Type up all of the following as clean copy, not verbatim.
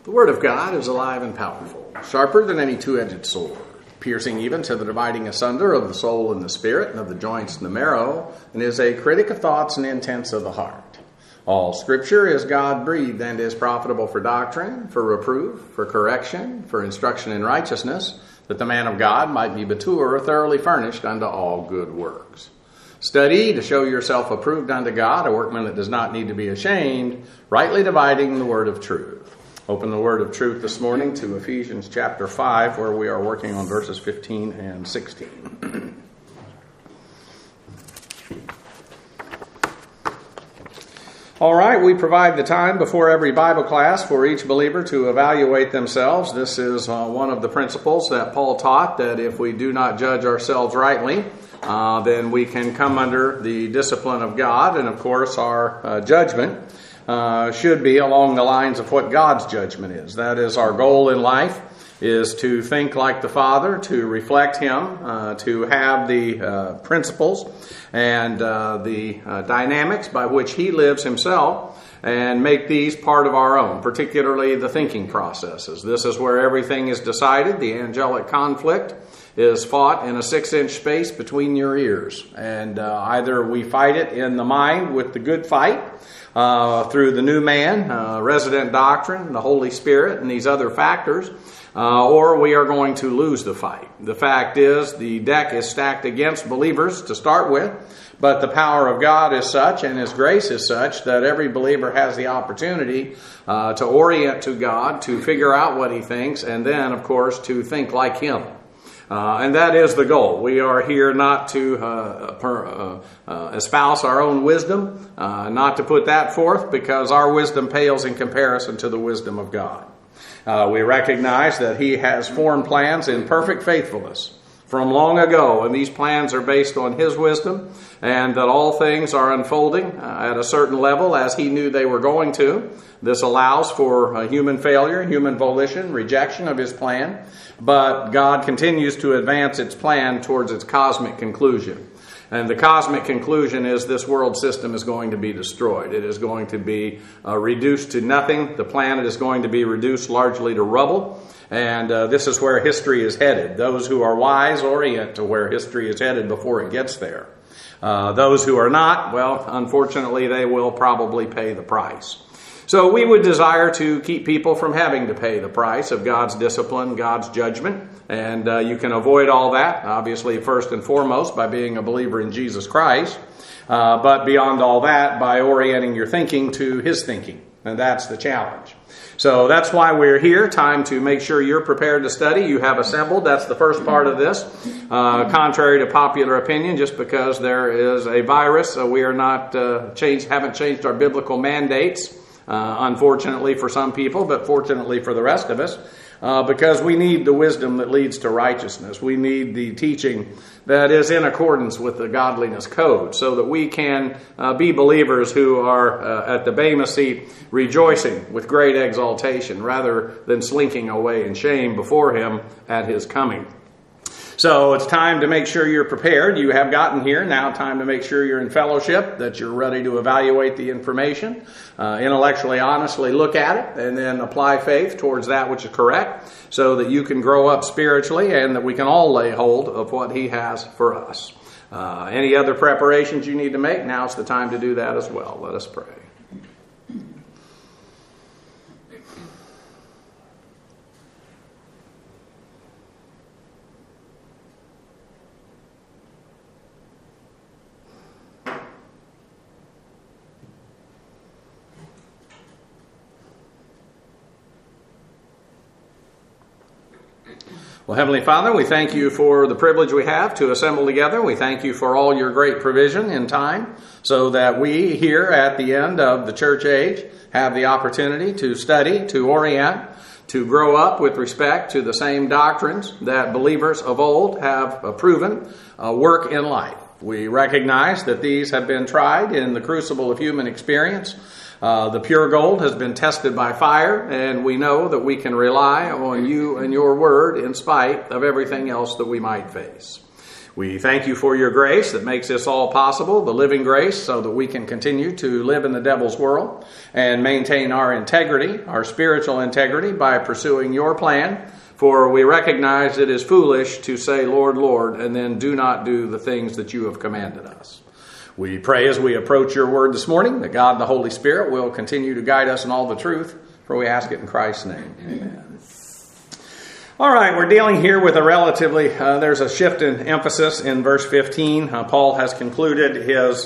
The Word of God is alive and powerful, sharper than any two-edged sword, piercing even to the dividing asunder of the soul and the spirit, and of the joints and the marrow, and is a critic of thoughts and intents of the heart. All Scripture is God-breathed and is profitable for doctrine, for reproof, for correction, for instruction in righteousness, that the man of God might be mature, thoroughly furnished unto all good works. Study to show yourself approved unto God, a workman that does not need to be ashamed, rightly dividing the word of truth. Open the word of truth this morning to Ephesians chapter 5, where we are working on verses 15 and 16. All right, we provide the time before every Bible class for each believer to evaluate themselves. This is one of the principles that Paul taught, that if we do not judge ourselves rightly, then we can come under the discipline of God. And of course, our judgment should be along the lines of what God's judgment is. That is our goal in life, is to think like the Father, to reflect Him, to have the principles and the dynamics by which He lives Himself, and make these part of our own, particularly the thinking processes. This is where everything is decided. The angelic conflict is fought in a 6-inch space between your ears. And either we fight it in the mind with the good fight, through the new man, resident doctrine, the Holy Spirit, and these other factors, or we are going to lose the fight. The fact is, the deck is stacked against believers to start with, but the power of God is such and His grace is such that every believer has the opportunity to orient to God, to figure out what he thinks, and then, of course, to think like Him. And that is the goal. We are here not to espouse our own wisdom, not to put that forth, because our wisdom pales in comparison to the wisdom of God. We recognize that He has formed plans in perfect faithfulness from long ago, and these plans are based on His wisdom, and that all things are unfolding at a certain level as He knew they were going to. This allows for human failure, human volition, rejection of His plan, but God continues to advance its plan towards its cosmic conclusion. And the cosmic conclusion is this world system is going to be destroyed. It is going to be reduced to nothing. The planet is going to be reduced largely to rubble. And this is where history is headed. Those who are wise orient to where history is headed before it gets there. Those who are not, well, unfortunately, they will probably pay the price. So we would desire to keep people from having to pay the price of God's discipline, God's judgment. And you can avoid all that, obviously, first and foremost, by being a believer in Jesus Christ. But beyond all that, by orienting your thinking to His thinking. And that's the challenge. So that's why we're here. Time to make sure you're prepared to study. You have assembled. That's the first part of this. Contrary to popular opinion, just because there is a virus, we are not haven't changed our biblical mandates. Unfortunately for some people, but fortunately for the rest of us, because we need the wisdom that leads to righteousness. We need the teaching that is in accordance with the godliness code, so that we can be believers who are at the Bema seat rejoicing with great exaltation, rather than slinking away in shame before Him at His coming. So it's time to make sure you're prepared. You have gotten here. Now time to make sure you're in fellowship, that you're ready to evaluate the information, intellectually, honestly look at it, and then apply faith towards that which is correct, so that you can grow up spiritually and that we can all lay hold of what He has for us. Any other preparations you need to make, now's the time to do that as well. Let us pray. Well, Heavenly Father, we thank You for the privilege we have to assemble together. We thank You for all Your great provision in time, so that we here at the end of the church age have the opportunity to study, to orient, to grow up with respect to the same doctrines that believers of old have proven work in life. We recognize that these have been tried in the crucible of human experience. The pure gold has been tested by fire, and we know that we can rely on You and Your word in spite of everything else that we might face. We thank you for your grace that makes this all possible, the living grace, so that we can continue to live in the devil's world and maintain our integrity, our spiritual integrity, by pursuing your plan. For we recognize it is foolish to say, Lord, Lord, and then do not do the things that you have commanded us. We pray as we approach your word this morning that God the Holy Spirit will continue to guide us in all the truth, for we ask it in Christ's name. Amen. All right, we're dealing here with a relatively, there's a shift in emphasis in verse 15. Paul has concluded his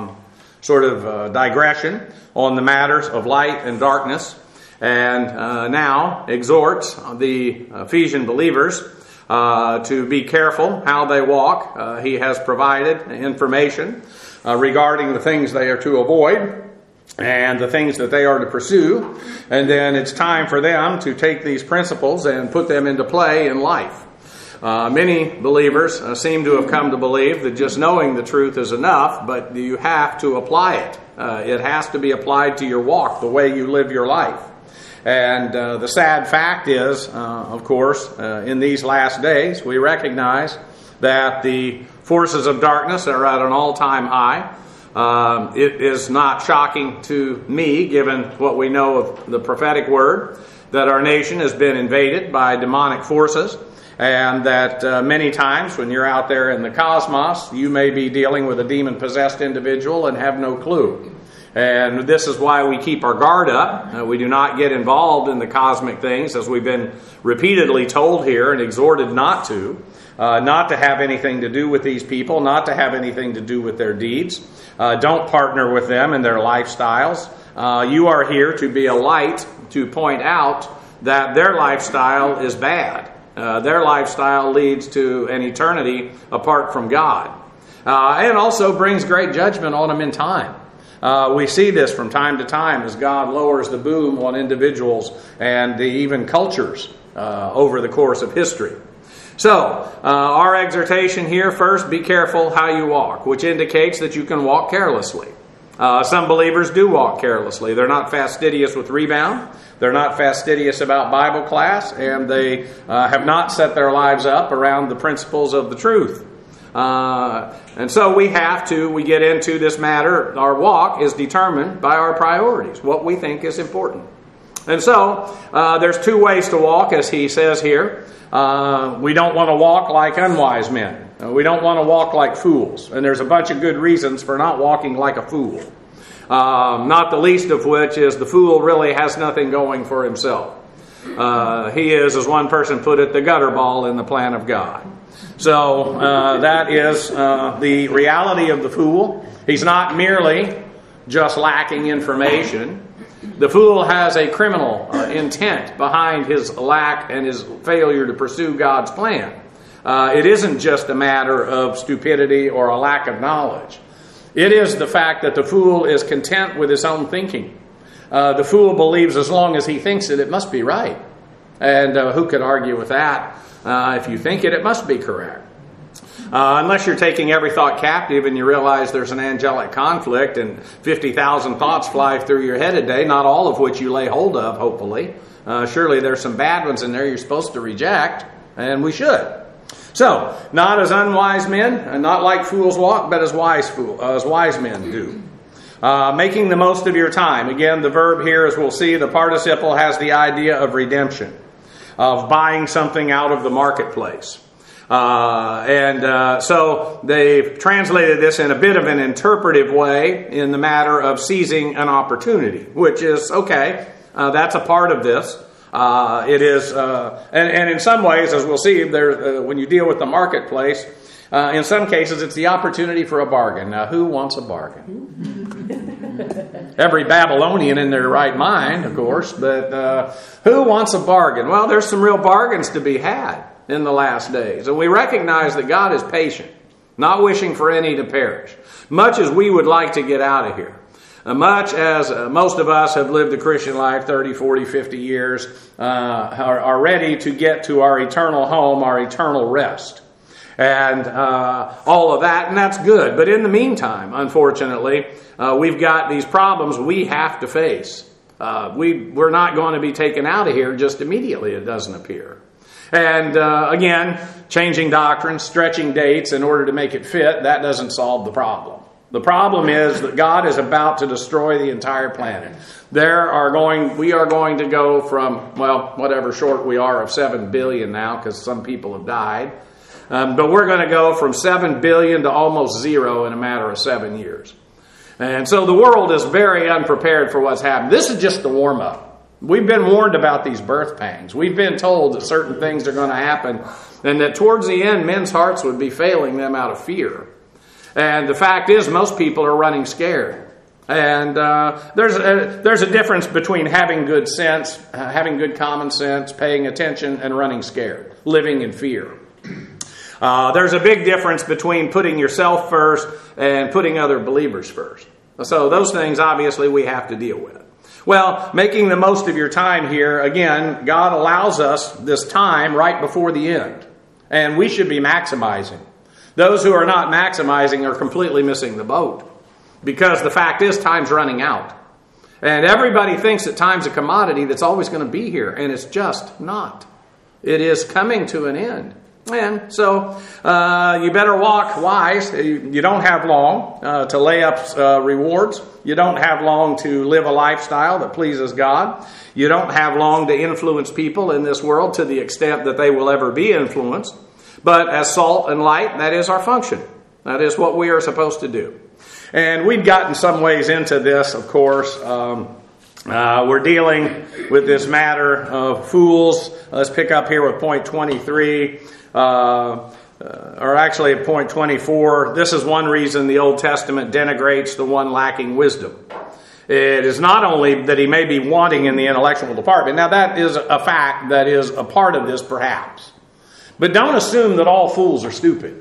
digression on the matters of light and darkness, and now exhorts the Ephesian believers to be careful how they walk. He has provided information regarding the things they are to avoid and the things that they are to pursue. And then it's time for them to take these principles and put them into play in life. Many believers seem to have come to believe that just knowing the truth is enough, but you have to apply it. It has to be applied to your walk, the way you live your life. And the sad fact is, of course, in these last days, we recognize that the forces of darkness are at an all-time high. It is not shocking to me, given what we know of the prophetic word, that our nation has been invaded by demonic forces, and that many times when you're out there in the cosmos, you may be dealing with a demon-possessed individual and have no clue. And this is why we keep our guard up. We do not get involved in the cosmic things, as we've been repeatedly told here and exhorted not to have anything to do with these people, not to have anything to do with their deeds. Don't partner with them in their lifestyles. You are here to be a light to point out that their lifestyle is bad. Their lifestyle leads to an eternity apart from God. And also brings great judgment on them in time. We see this from time to time as God lowers the boom on individuals and even cultures over the course of history. So, our exhortation here, first, be careful how you walk, which indicates that you can walk carelessly. Some believers do walk carelessly. They're not fastidious with rebound. They're not fastidious about Bible class, and they have not set their lives up around the principles of the truth. And so we get into this matter. Our walk is determined by our priorities, what we think is important. And so there's two ways to walk, as he says here. We don't want to walk like unwise men. We don't want to walk like fools. And there's a bunch of good reasons for not walking like a fool. Not the least of which is the fool really has nothing going for himself. He is, as one person put it, the gutter ball in the plan of God. So that is the reality of the fool. He's not merely just lacking information. The fool has a criminal intent behind his lack and his failure to pursue God's plan. It isn't just a matter of stupidity or a lack of knowledge. It is the fact that the fool is content with his own thinking. The fool believes as long as he thinks it, it must be right. And who could argue with that? If you think it, it must be correct. Unless you're taking every thought captive and you realize there's an angelic conflict and 50,000 thoughts fly through your head a day, not all of which you lay hold of, hopefully. Surely there's some bad ones in there you're supposed to reject, and we should. So, not as unwise men, and not like fools walk, but as wise men do. Making the most of your time. Again, the verb here, as we'll see, the participle has the idea of redemption, of buying something out of the marketplace. So they've translated this in a bit of an interpretive way in the matter of seizing an opportunity, which is okay. That's a part of this. It is, and in some ways, as we'll see, when you deal with the marketplace, in some cases, it's the opportunity for a bargain. Now, who wants a bargain? Every Babylonian in their right mind, of course, but who wants a bargain? Well, there's some real bargains to be had in the last days. And we recognize that God is patient, not wishing for any to perish. Much as we would like to get out of here, much as most of us have lived the Christian life 30, 40, 50 years, are ready to get to our eternal home, our eternal rest. And all of that, and that's good. But in the meantime, unfortunately, we've got these problems we have to face. We're not going to be taken out of here just immediately, it doesn't appear. And again, changing doctrines, stretching dates in order to make it fit, that doesn't solve the problem. The problem is that God is about to destroy the entire planet. We are going to go from, well, whatever short we are of 7 billion now, because some people have died. But we're going to go from 7 billion to almost zero in a matter of 7 years. And so the world is very unprepared for what's happened. This is just the warm-up. We've been warned about these birth pangs. We've been told that certain things are going to happen, and that towards the end, men's hearts would be failing them out of fear. And the fact is, most people are running scared. And there's a difference between having good sense, having good common sense, paying attention, and running scared, living in fear. There's a big difference between putting yourself first and putting other believers first. So those things, obviously, we have to deal with. Well, making the most of your time here, again, God allows us this time right before the end. And we should be maximizing. Those who are not maximizing are completely missing the boat. Because the fact is, time's running out. And everybody thinks that time's a commodity that's always going to be here. And it's just not. It is coming to an end. And so you better walk wise. You don't have long to lay up rewards. You don't have long to live a lifestyle that pleases God. You don't have long to influence people in this world to the extent that they will ever be influenced. But as salt and light, that is our function. That is what we are supposed to do. And we've gotten some ways into this, of course. We're dealing with this matter of fools. Let's pick up here with point 23. Or actually at point 24, this is one reason the Old Testament denigrates the one lacking wisdom. It is not only that he may be wanting in the intellectual department. Now that is a fact that is a part of this perhaps. But don't assume that all fools are stupid.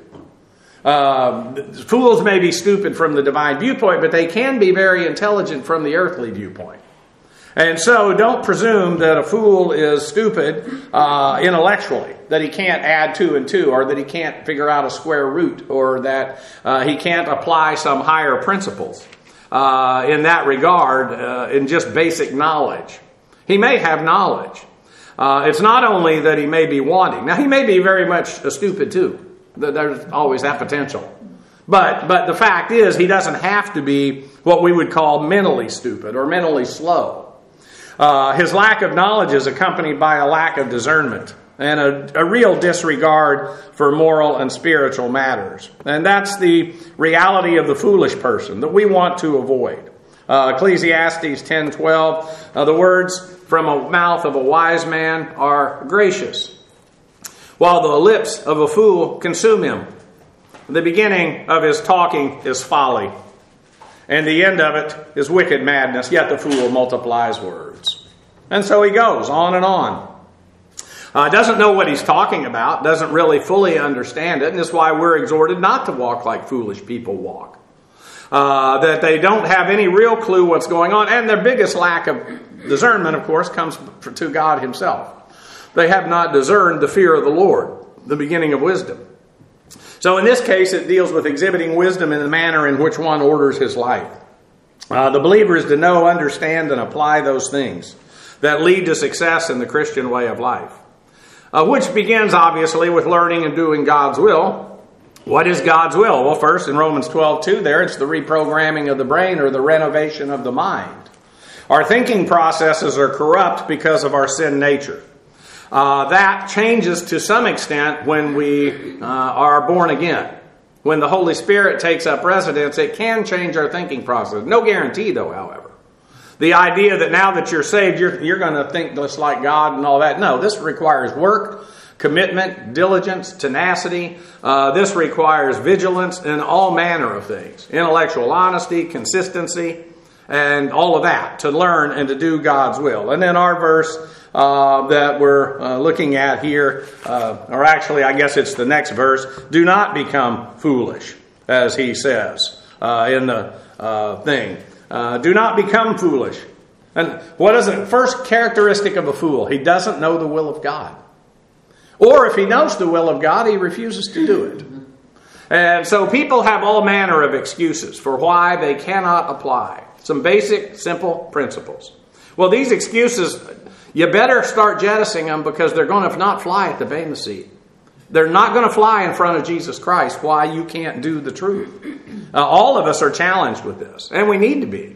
Fools may be stupid from the divine viewpoint, but they can be very intelligent from the earthly viewpoint. And so don't presume that a fool is stupid intellectually, that he can't add 2 and 2, or that he can't figure out a square root, or that he can't apply some higher principles in that regard in just basic knowledge. He may have knowledge. It's not only that he may be wanting. Now, he may be very much stupid too. There's always that potential. But the fact is, he doesn't have to be what we would call mentally stupid or mentally slow. His lack of knowledge is accompanied by a lack of discernment and a real disregard for moral and spiritual matters. And that's the reality of the foolish person that we want to avoid. Ecclesiastes 10:12, the words from a mouth of a wise man are gracious, while the lips of a fool consume him. The beginning of his talking is folly, and the end of it is wicked madness, yet the fool multiplies words. And so he goes on and on. Doesn't know what he's talking about, doesn't really fully understand it, and that's why we're exhorted not to walk like foolish people walk. That they don't have any real clue what's going on, and their biggest lack of discernment, of course, comes to God himself. They have not discerned the fear of the Lord, the beginning of wisdom. So in this case, it deals with exhibiting wisdom in the manner in which one orders his life. The believer is to know, understand, and apply those things that lead to success in the Christian way of life. Which begins, obviously, with learning and doing God's will. What is God's will? Well, first, in Romans 12:2 there, it's the reprogramming of the brain or the renovation of the mind. Our thinking processes are corrupt because of our sin nature. That changes to some extent when we are born again. When the Holy Spirit takes up residence, it can change our thinking process. No guarantee, though, however. The idea that now that you're saved, you're going to think just like God and all that. No, this requires work, commitment, diligence, tenacity. This requires vigilance in all manner of things. Intellectual honesty, consistency, and all of that to learn and to do God's will. And then our verse that we're looking at here, or actually I guess it's the next verse, do not become foolish, as he says in the thing. Do not become foolish. And what is the first characteristic of a fool? He doesn't know the will of God. Or if he knows the will of God, he refuses to do it. And so people have all manner of excuses for why they cannot apply some basic, simple principles. Well, these excuses, you better start jettisoning them, because they're going to not fly at the Bema seat. They're not going to fly in front of Jesus Christ. Why? You can't do the truth. All of us are challenged with this, and we need to be.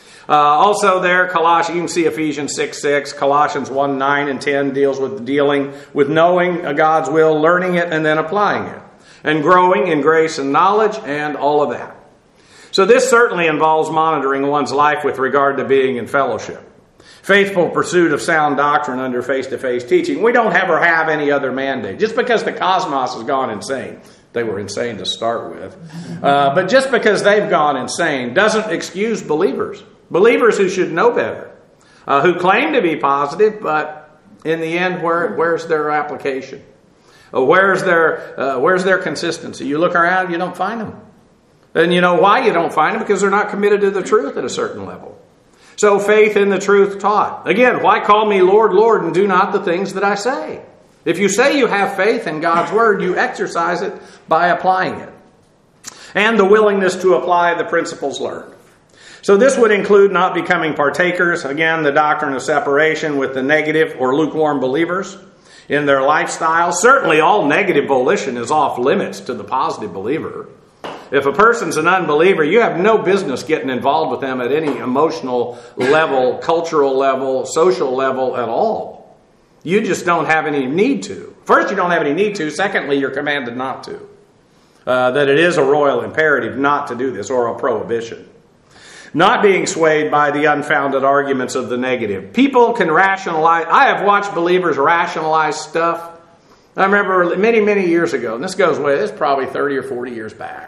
Also there, Colossians, you can see Ephesians 6:6, Colossians 1:9 and 10 deals with dealing with knowing God's will, learning it, and then applying it, and growing in grace and knowledge, and all of that. So this certainly involves monitoring one's life with regard to being in fellowship. Faithful pursuit of sound doctrine under face-to-face teaching. We don't ever have any other mandate. Just because the cosmos has gone insane, they were insane to start with, but just because they've gone insane doesn't excuse believers. Believers who should know better, who claim to be positive, but in the end, where's their application? Where's their consistency? You look around, you don't find them. And you know why you don't find them? Because they're not committed to the truth at a certain level. So faith in the truth taught. Again, why call me Lord, Lord, and do not the things that I say? If you say you have faith in God's word, you exercise it by applying it. And the willingness to apply the principles learned. So this would include not becoming partakers, again, the doctrine of separation with the negative or lukewarm believers in their lifestyle. Certainly all negative volition is off limits to the positive believer. If a person's an unbeliever, you have no business getting involved with them at any emotional level, cultural level, social level at all. You just don't have any need to. First, you don't have any need to. Secondly, you're commanded not to. That it is a royal imperative not to do this, or a prohibition. Not being swayed by the unfounded arguments of the negative. People can rationalize. I have watched believers rationalize stuff. I remember many, many years ago, and this goes way, it's probably 30 or 40 years back.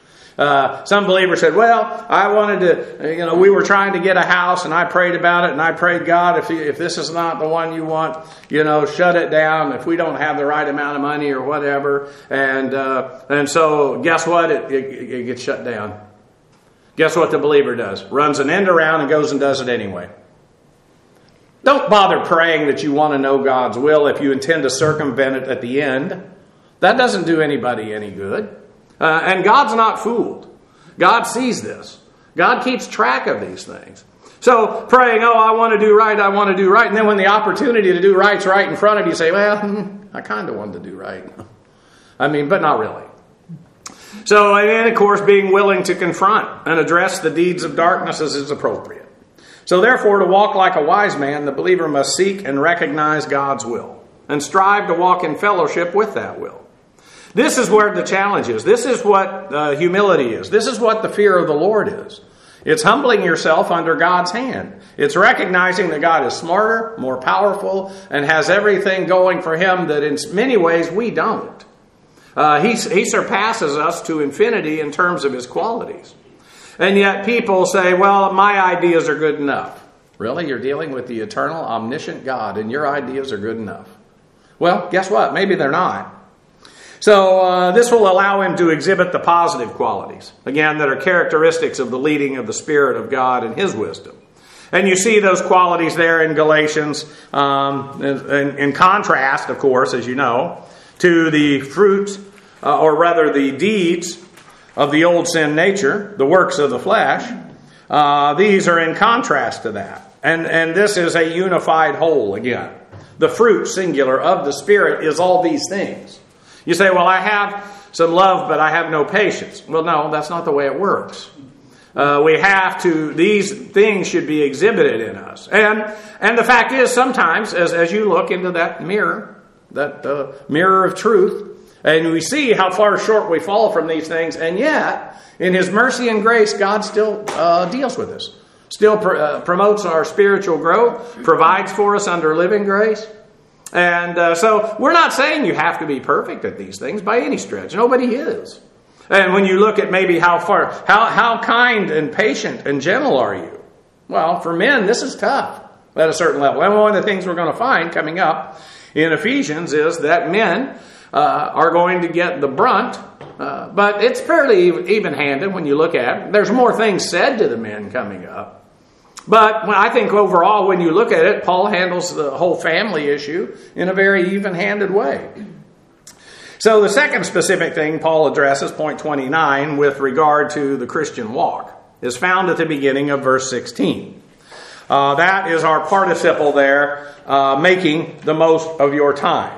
Some believer said, well, I wanted to, we were trying to get a house, and I prayed about it, and I prayed, God, if this is not the one you want, shut it down if we don't have the right amount of money or whatever. And so guess what? It gets shut down. Guess what the believer does? Runs an end around and goes and does it anyway. Don't bother praying that you want to know God's will if you intend to circumvent it at the end. That doesn't do anybody any good. And God's not fooled. God sees this. God keeps track of these things. So praying, I want to do right, I want to do right. And then when the opportunity to do right's right in front of you, say, well, I kind of wanted to do right. But not really. So, and then, of course, being willing to confront and address the deeds of darkness as is appropriate. So therefore, to walk like a wise man, the believer must seek and recognize God's will and strive to walk in fellowship with that will. This is where the challenge is. This is what humility is. This is what the fear of the Lord is. It's humbling yourself under God's hand. It's recognizing that God is smarter, more powerful, and has everything going for him that in many ways we don't. He surpasses us to infinity in terms of his qualities. And yet people say, well, my ideas are good enough. Really? You're dealing with the eternal, omniscient God, and your ideas are good enough. Well, guess what? Maybe they're not. So this will allow him to exhibit the positive qualities, again, that are characteristics of the leading of the Spirit of God and his wisdom. And you see those qualities there in Galatians, in contrast, of course, as you know, to the fruits, or rather the deeds of the old sin nature, the works of the flesh. These are in contrast to that. And this is a unified whole again. The fruit, singular, of the Spirit is all these things. You say, well, I have some love, but I have no patience. Well, no, that's not the way it works. These things should be exhibited in us. And the fact is, sometimes, as you look into that mirror of truth, and we see how far short we fall from these things, and yet, in his mercy and grace, God still deals with us. Still promotes our spiritual growth, provides for us under living grace. And so we're not saying you have to be perfect at these things by any stretch. Nobody is. And when you look at maybe how kind and patient and gentle are you? Well, for men, this is tough at a certain level. And one of the things we're going to find coming up in Ephesians is that men are going to get the brunt. But it's fairly even-handed when you look at it. There's more things said to the men coming up. But I think overall, when you look at it, Paul handles the whole family issue in a very even-handed way. So the second specific thing Paul addresses, point 29, with regard to the Christian walk, is found at the beginning of verse 16. That is our participle there, making the most of your time.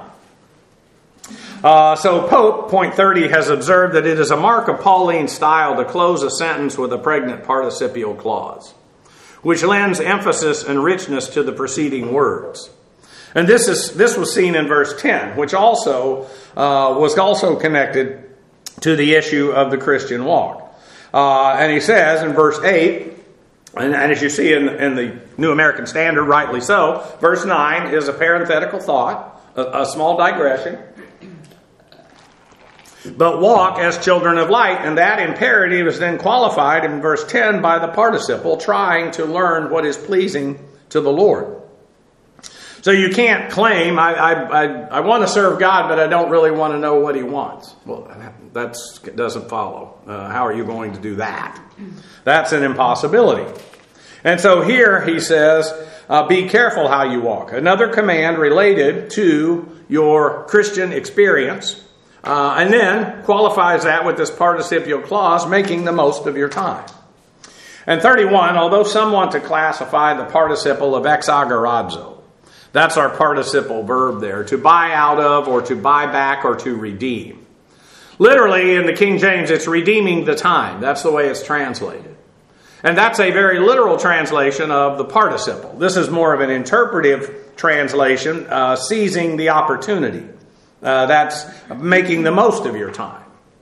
So Pope, point 30, has observed that it is a mark of Pauline style to close a sentence with a pregnant participial clause, which lends emphasis and richness to the preceding words. And this was seen in verse 10, which also was also connected to the issue of the Christian walk. And he says in verse 8, and as you see in the New American Standard, rightly so, verse 9 is a parenthetical thought, a small digression. But walk as children of light, and that imperative is then qualified in verse 10 by the participle, trying to learn what is pleasing to the Lord. So you can't claim, I want to serve God, but I don't really want to know what He wants. Well, that doesn't follow. How are you going to do that? That's an impossibility. And so here he says, be careful how you walk. Another command related to your Christian experience. And then qualifies that with this participial clause, making the most of your time. And 31, although some want to classify the participle of exagorazo, that's our participle verb there, to buy out of, or to buy back, or to redeem. Literally, in the King James, it's redeeming the time. That's the way it's translated. And that's a very literal translation of the participle. This is more of an interpretive translation, seizing the opportunity. That's making the most of your time.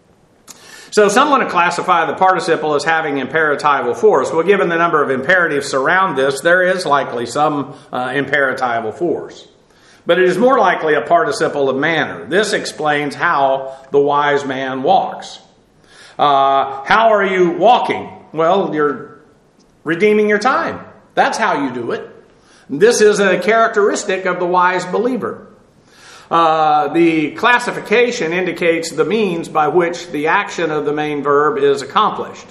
So some want to classify the participle as having imperatival force. Well, given the number of imperatives around this, there is likely some imperatival force. But it is more likely a participle of manner. This explains how the wise man walks. How are you walking? Well, you're redeeming your time. That's how you do it. This is a characteristic of the wise believer. The classification indicates the means by which the action of the main verb is accomplished.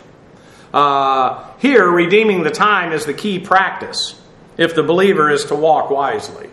Here, redeeming the time is the key practice if the believer is to walk wisely.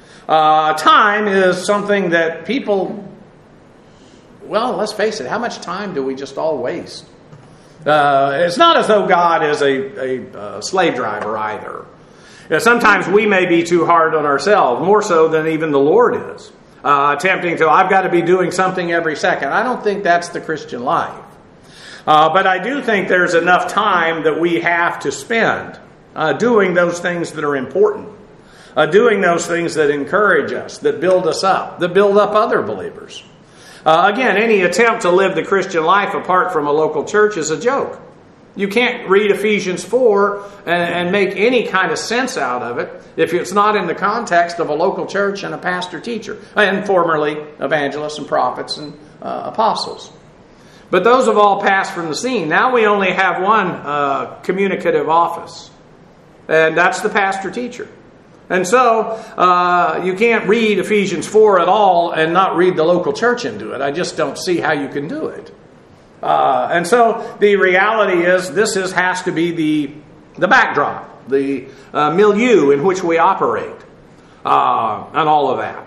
Time is something that people, well, let's face it, how much time do we just all waste? It's not as though God is a slave driver either. Sometimes we may be too hard on ourselves, more so than even the Lord is. Attempting to, I've got to be doing something every second. I don't think that's the Christian life. But I do think there's enough time that we have to spend doing those things that are important. Doing those things that encourage us, that build us up, that build up other believers. Again, any attempt to live the Christian life apart from a local church is a joke. You can't read Ephesians 4 and make any kind of sense out of it if it's not in the context of a local church and a pastor-teacher, and formerly evangelists and prophets and apostles. But those have all passed from the scene. Now we only have one communicative office, and that's the pastor-teacher. And so you can't read Ephesians 4 at all and not read the local church into it. I just don't see how you can do it. And so the reality is this has to be the backdrop, the milieu in which we operate, and all of that.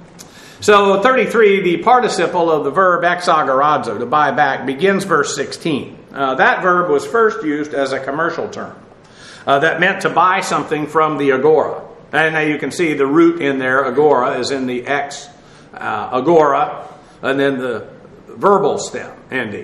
So 33, the participle of the verb exagorazo, to buy back, begins verse 16. That verb was first used as a commercial term that meant to buy something from the agora. And now you can see the root in there, agora, is in the ex, agora, and then the verbal stem ending.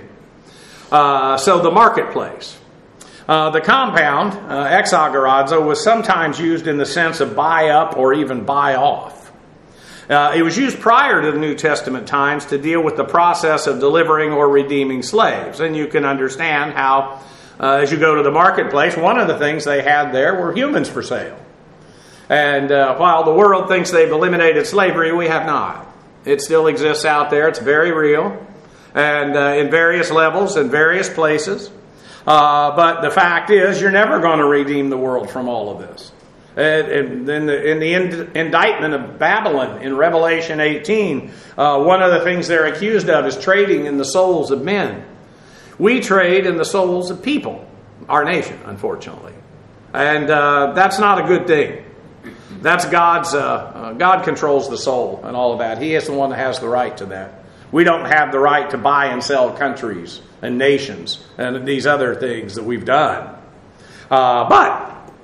So the marketplace. The compound, exagorazo, was sometimes used in the sense of buy up or even buy off. It was used prior to the New Testament times to deal with the process of delivering or redeeming slaves. And you can understand how, as you go to the marketplace, one of the things they had there were humans for sale. And while the world thinks they've eliminated slavery, we have not. It still exists out there. It's very real. And in various levels and various places. But the fact is, you're never going to redeem the world from all of this. In the indictment of Babylon in Revelation 18, one of the things they're accused of is trading in the souls of men. We trade in the souls of people, our nation, unfortunately. And that's not a good thing. That's God's, God controls the soul and all of that. He is the one that has the right to that. We don't have the right to buy and sell countries and nations and these other things that we've done. But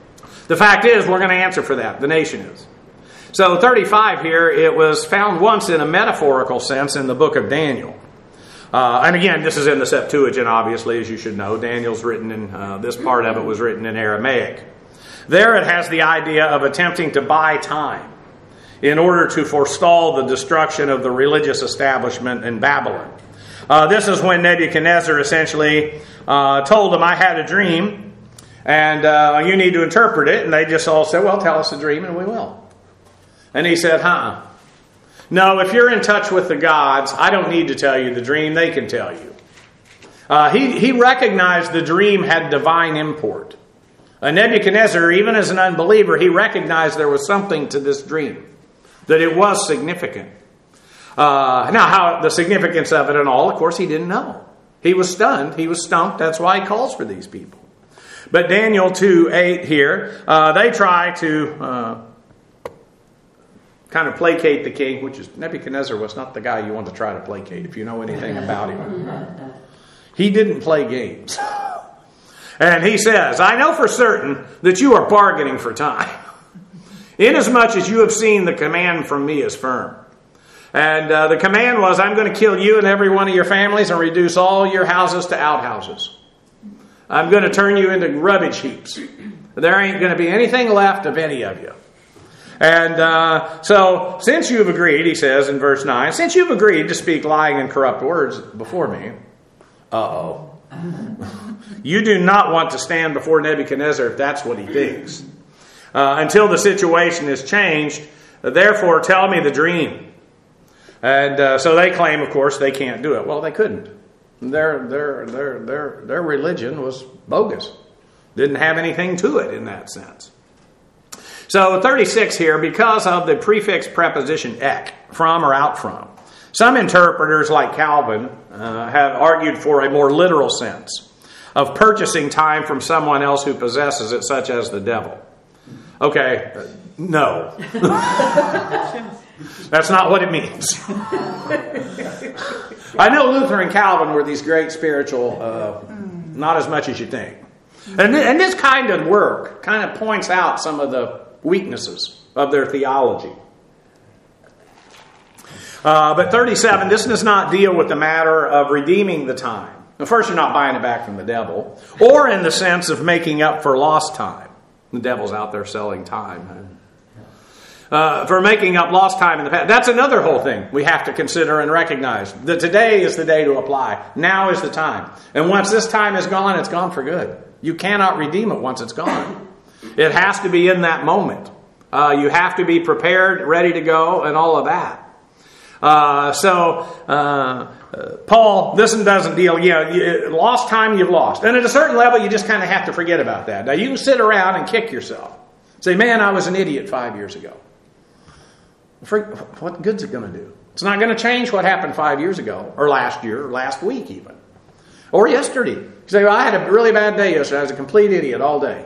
The fact is, we're going to answer for that. The nation is. So 35 here, it was found once in a metaphorical sense in the book of Daniel. And again, this is in the Septuagint, obviously, as you should know. Daniel's written in, this part of it was written in Aramaic. There it has the idea of attempting to buy time in order to forestall the destruction of the religious establishment in Babylon. This is when Nebuchadnezzar essentially told them, I had a dream, and you need to interpret it. And they just all said, well, tell us the dream, and we will. And he said, no, if you're in touch with the gods, I don't need to tell you the dream. They can tell you. He recognized the dream had divine import. Nebuchadnezzar, even as an unbeliever, he recognized there was something to this dream, that it was significant. Now, how the significance of it and all, of course, he didn't know. He was stunned. He was stumped. That's why he calls for these people. But Daniel 2:8 here, they try to kind of placate the king, which is Nebuchadnezzar was not the guy you want to try to placate if you know anything about him. He didn't play games. And he says, I know for certain that you are bargaining for time, inasmuch as you have seen the command from me is firm. And the command was, I'm going to kill you and every one of your families and reduce all your houses to outhouses. I'm going to turn you into rubbish heaps. There ain't going to be anything left of any of you. And so, since you've agreed, he says in verse 9, since you've agreed to speak lying and corrupt words before me, you do not want to stand before Nebuchadnezzar if that's what he thinks. Until the situation is changed, therefore tell me the dream. And so they claim, of course, they can't do it. Well, they couldn't. Their religion was bogus. Didn't have anything to it in that sense. So 36 here, because of the prefix preposition ek, from or out from. Some interpreters, like Calvin, have argued for a more literal sense of purchasing time from someone else who possesses it, such as the devil. Okay, no. That's not what it means. I know Luther and Calvin were these great spiritual, not as much as you think. And this kind of work kind of points out some of the weaknesses of their theology. But 37, this does not deal with the matter of redeeming the time. Now, first, you're not buying it back from the devil, or in the sense of making up for lost time. The devil's out there selling time. For making up lost time in the past. That's another whole thing we have to consider and recognize. That today is the day to apply. Now is the time. And once this time is gone, it's gone for good. You cannot redeem it once it's gone. It has to be in that moment. You have to be prepared, ready to go, and all of that. Paul, this one doesn't deal, lost time you've lost. And at a certain level, you just kind of have to forget about that. Now, you can sit around and kick yourself. Say, man, I was an idiot 5 years ago. What good's it going to do? It's not going to change what happened 5 years ago, or last year, or last week even. Or yesterday. You say, well, I had a really bad day yesterday. I was a complete idiot all day.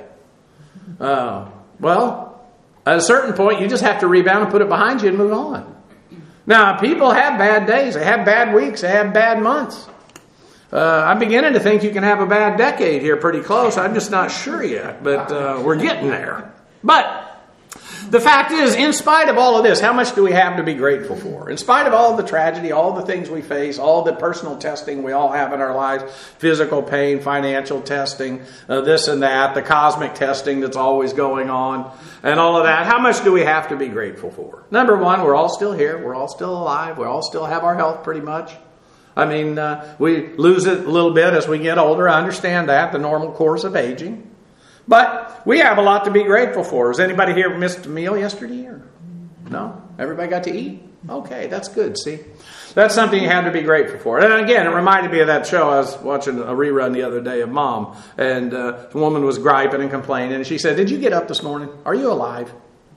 Well, at a certain point, you just have to rebound and put it behind you and move on. Now, people have bad days. They have bad weeks. They have bad months. I'm beginning to think you can have a bad decade here pretty close. I'm just not sure yet, but we're getting there. But the fact is, in spite of all of this, how much do we have to be grateful for? In spite of all the tragedy, all the things we face, all the personal testing we all have in our lives, physical pain, financial testing, this and that, the cosmic testing that's always going on, and all of that, how much do we have to be grateful for? Number one, we're all still here. We're all still alive. We all still have our health pretty much. I mean, we lose it a little bit as we get older. I understand that, the normal course of aging. But we have a lot to be grateful for. Has anybody here missed a meal yesterday? Or no? Everybody got to eat? Okay, that's good, see? That's something you have to be grateful for. And again, it reminded me of that show. I was watching a rerun the other day of Mom. And the woman was griping and complaining. And she said, did you get up this morning? Are you alive?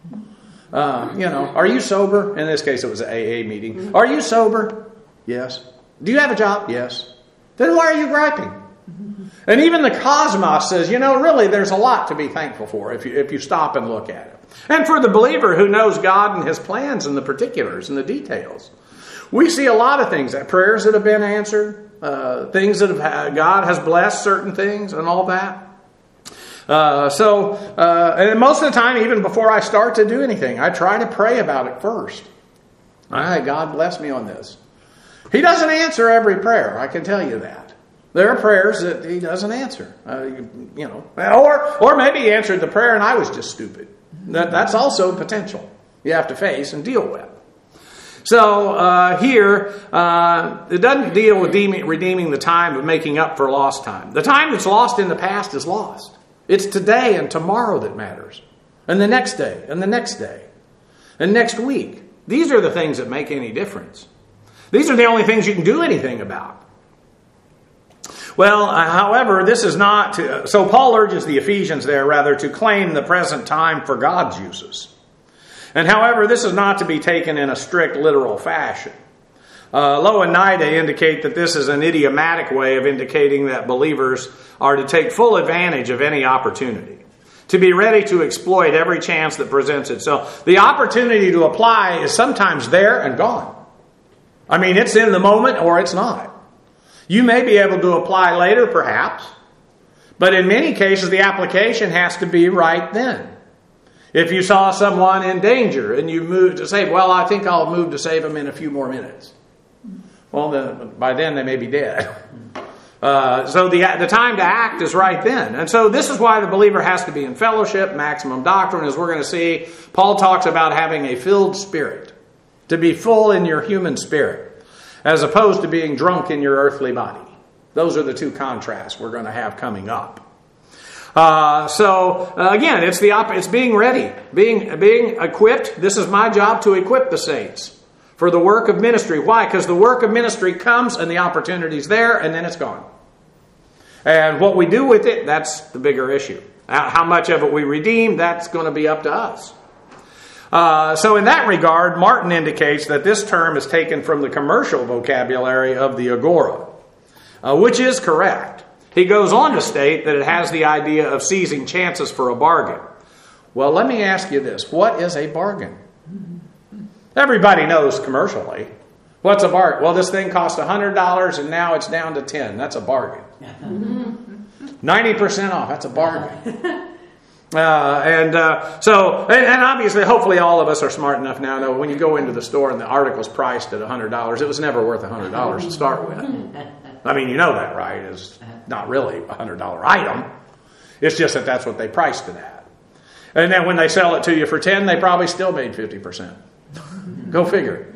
Are you sober? In this case, it was an AA meeting. Are you sober? Yes. Do you have a job? Yes. Then why are you griping? And even the cosmos says, really there's a lot to be thankful for if you stop and look at it. And for the believer who knows God and His plans and the particulars and the details, we see a lot of things, prayers that have been answered, things that God has blessed, certain things and all that. And most of the time, even before I start to do anything, I try to pray about it first. All right, God bless me on this. He doesn't answer every prayer, I can tell you that. There are prayers that He doesn't answer, or maybe He answered the prayer and I was just stupid. That's also potential you have to face and deal with. So here, it doesn't deal with redeeming the time of making up for lost time. The time that's lost in the past is lost. It's today and tomorrow that matters. And the next day, and the next day, and next week. These are the things that make any difference. These are the only things you can do anything about. Well, however, this is not... So Paul urges the Ephesians there, rather, to claim the present time for God's uses. And however, this is not to be taken in a strict literal fashion. Lowe and Nida indicate that this is an idiomatic way of indicating that believers are to take full advantage of any opportunity, to be ready to exploit every chance that presents itself. The opportunity to apply is sometimes there and gone. I mean, it's in the moment or it's not. You may be able to apply later, perhaps, but in many cases, the application has to be right then. If you saw someone in danger and you moved to save, well, I think I'll move to save them in a few more minutes. Well, by then they may be dead. So the time to act is right then. And so this is why the believer has to be in fellowship, maximum doctrine. As we're going to see, Paul talks about having a filled spirit, to be full in your human spirit, as opposed to being drunk in your earthly body. Those are the two contrasts we're going to have coming up. Again, it's being ready, being equipped. This is my job, to equip the saints for the work of ministry. Why? Because the work of ministry comes and the opportunity's there and then it's gone. And what we do with it, that's the bigger issue. How much of it we redeem, that's going to be up to us. So in that regard, Martin indicates that this term is taken from the commercial vocabulary of the agora, which is correct. He goes on to state that it has the idea of seizing chances for a bargain. Well, let me ask you this. What is a bargain? Everybody knows commercially. What's a bargain? Well, this thing cost $100 and now it's down to $10. That's a bargain. 90% off. That's a bargain. And obviously, hopefully all of us are smart enough now to know when you go into the store and the article's priced at $100, it was never worth $100 to start with. I mean, you know that, right? It's not really a $100 item. It's just that that's what they priced it at. And then when they sell it to you for $10, they probably still made 50%. Go figure.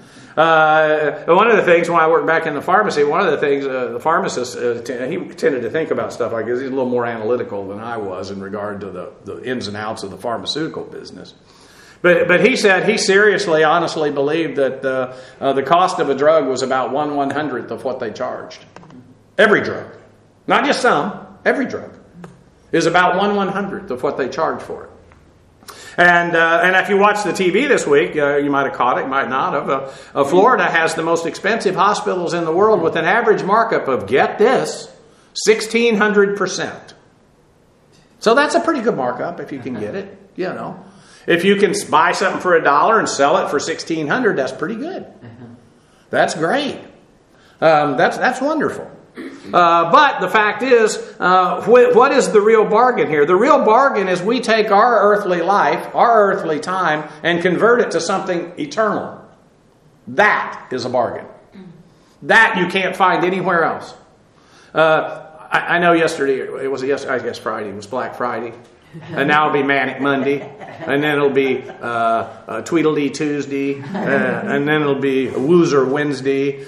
One of the things, when I worked back in the pharmacy, one of the things the pharmacist, he tended to think about stuff like this. He's a little more analytical than I was in regard to the ins and outs of the pharmaceutical business. But he said he seriously, honestly believed that the cost of a drug was about 1/100th of what they charged. Every drug. Not just some. Every drug is about 1/100th of what they charge for it. And if you watch the TV this week, you might have caught it, might not have. Florida has the most expensive hospitals in the world with an average markup of, get this, 1,600%. So that's a pretty good markup if you can get it, you know. If you can buy something for $1 and sell it for $1,600, that's pretty good. That's great. That's wonderful. But the fact is, what is the real bargain here? The real bargain is we take our earthly life, our earthly time, and convert it to something eternal. That is a bargain. That you can't find anywhere else. I know yesterday, I guess Friday, it was Black Friday. And now it'll be Manic Monday, and then it'll be Tweedledee Tuesday, and then it'll be Woozer Wednesday,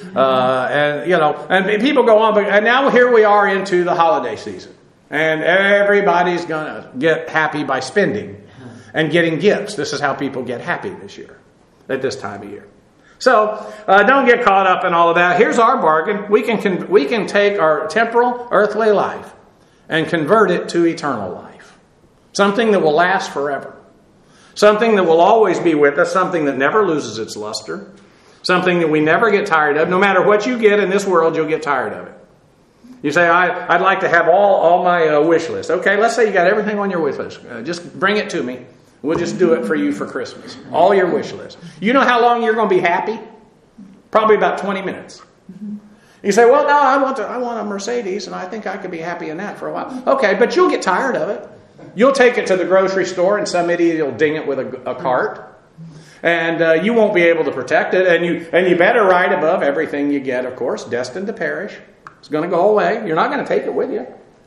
and people go on. And now here we are into the holiday season, and everybody's gonna get happy by spending and getting gifts. This is how people get happy this year at this time of year. So don't get caught up in all of that. Here's our bargain: we can take our temporal, earthly life and convert it to eternal life. Something that will last forever. Something that will always be with us. Something that never loses its luster. Something that we never get tired of. No matter what you get in this world, you'll get tired of it. You say, I'd like to have all my wish list. Okay, let's say you got everything on your wish list. Just bring it to me. We'll just do it for you for Christmas. All your wish list. You know how long you're going to be happy? Probably about 20 minutes. You say, well, no, I want a Mercedes, and I think I could be happy in that for a while. Okay, but you'll get tired of it. You'll take it to the grocery store, and some idiot will ding it with a cart. And you won't be able to protect it. And you better write above everything you get, of course, destined to perish. It's going to go away. You're not going to take it with you.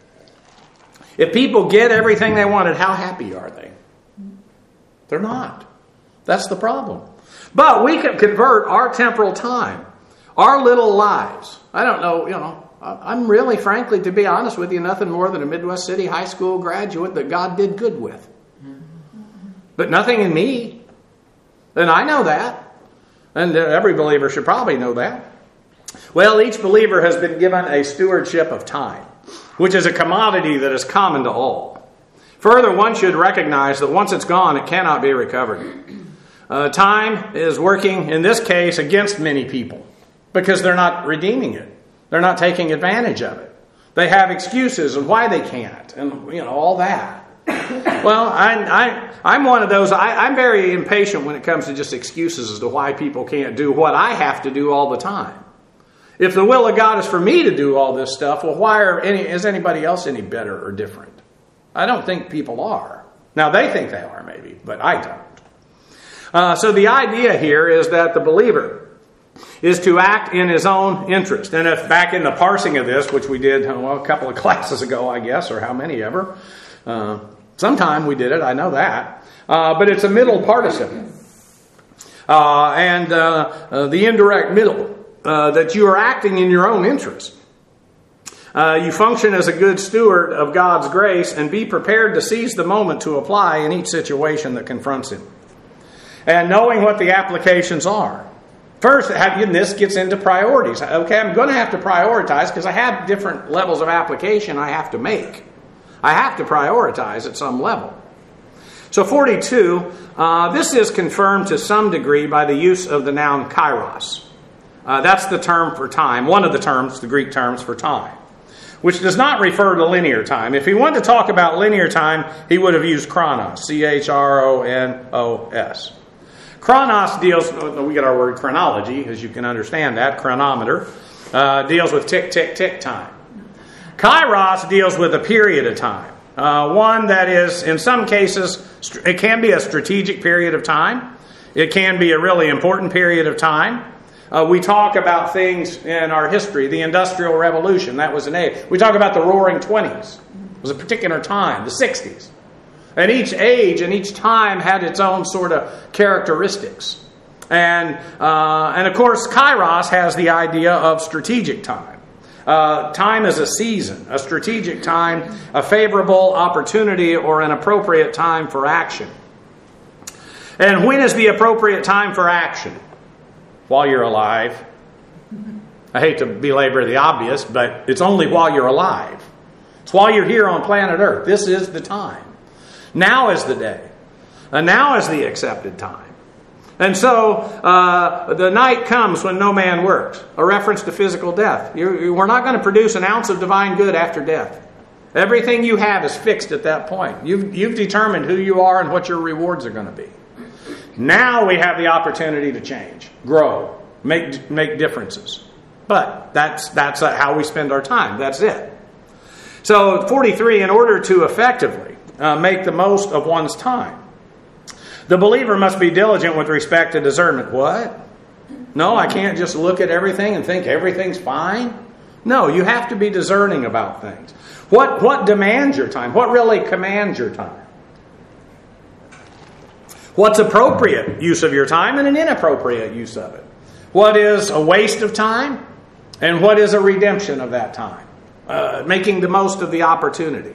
If people get everything they wanted, how happy are they? They're not. That's the problem. But we can convert our temporal time, our little lives. I don't know, I'm really, frankly, to be honest with you, nothing more than a Midwest City high school graduate that God did good with. But nothing in me. And I know that. And every believer should probably know that. Well, each believer has been given a stewardship of time, which is a commodity that is common to all. Further, one should recognize that once it's gone, it cannot be recovered. Time is working, in this case, against many people because they're not redeeming it. They're not taking advantage of it. They have excuses of why they can't and, all that. Well, I'm one of those. I'm very impatient when it comes to just excuses as to why people can't do what I have to do all the time. If the will of God is for me to do all this stuff, well, is anybody else any better or different? I don't think people are. Now, they think they are maybe, but I don't. So the idea here is that the believer is to act in his own interest. And if back in the parsing of this, which we did a couple of classes ago, I guess, or how many ever, sometime we did it, I know that. But it's a middle participle. And the indirect middle, that you are acting in your own interest. You function as a good steward of God's grace and be prepared to seize the moment to apply in each situation that confronts him. And knowing what the applications are. First, this gets into priorities. Okay, I'm going to have to prioritize because I have different levels of application I have to make. I have to prioritize at some level. So 42, this is confirmed to some degree by the use of the noun kairos. That's the term for time, one of the terms, the Greek terms for time, which does not refer to linear time. If he wanted to talk about linear time, he would have used chronos, C-H-R-O-N-O-S. Chronos deals, we get our word chronology, as you can understand that, chronometer, deals with tick, tick, tick time. Kairos deals with a period of time. One that is, in some cases, it can be a strategic period of time. It can be a really important period of time. We talk about things in our history, the Industrial Revolution, that was an age. We talk about the Roaring 20s. It was a particular time, the 60s. And each age and each time had its own sort of characteristics. And of course, Kairos has the idea of strategic time. Time is a season, a strategic time, a favorable opportunity, or an appropriate time for action. And when is the appropriate time for action? While you're alive. I hate to belabor the obvious, but it's only while you're alive. It's while you're here on planet Earth. This is the time. Now is the day. And now is the accepted time. And so the night comes when no man works. A reference to physical death. We're not going to produce an ounce of divine good after death. Everything you have is fixed at that point. You've determined who you are and what your rewards are going to be. Now we have the opportunity to change, grow, make differences. But that's how we spend our time. That's it. So 43, in order to effectively make the most of one's time, the believer must be diligent with respect to discernment. What? No, I can't just look at everything and think everything's fine. No, you have to be discerning about things. What demands your time? What really commands your time? What's appropriate use of your time and an inappropriate use of it? What is a waste of time and what is a redemption of that time? Making the most of the opportunity.